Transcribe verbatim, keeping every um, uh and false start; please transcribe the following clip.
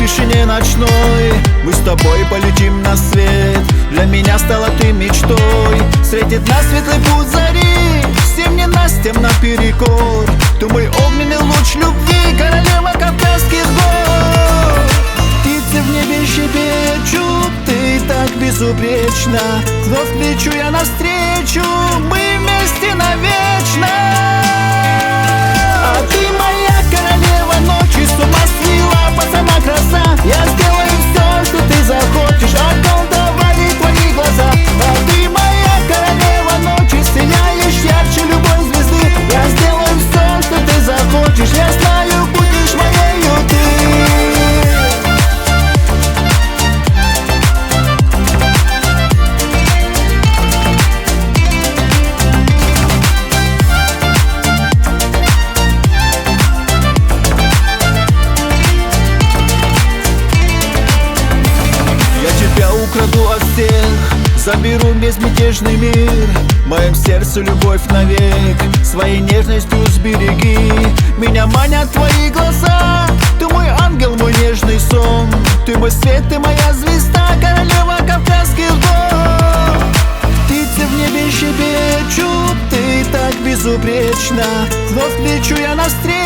тишине ночной мы с тобой полетим на свет. Для меня стала ты мечтой. Встретит нас светлый путь зари, всем ненастьям наперекор. Ты мой огненный луч любви, королева Кавказских гор. Птицы в небе щебечут, ты так безупречна. Вновь лечу я навстречу, мы вместе навечно. А ты моя королева ночи, с ума свела под сама краса. Я сделаю все, что ты захочешь, околдовали твои глаза. А ты моя королева ночи, сияешь ярче любой звезды. Я сделаю все, что ты захочешь, я знаю, будешь моею ты. Украду от всех, заберу безмятежный мир. В моем сердце любовь навек, своей нежностью сбереги. Меня манят твои глаза, ты мой ангел, мой нежный сон. Ты мой свет, ты моя звезда, королева Кавказских гор. Птицы в небе щебечут, ты так безупречна. Вновь лечу я навстречу,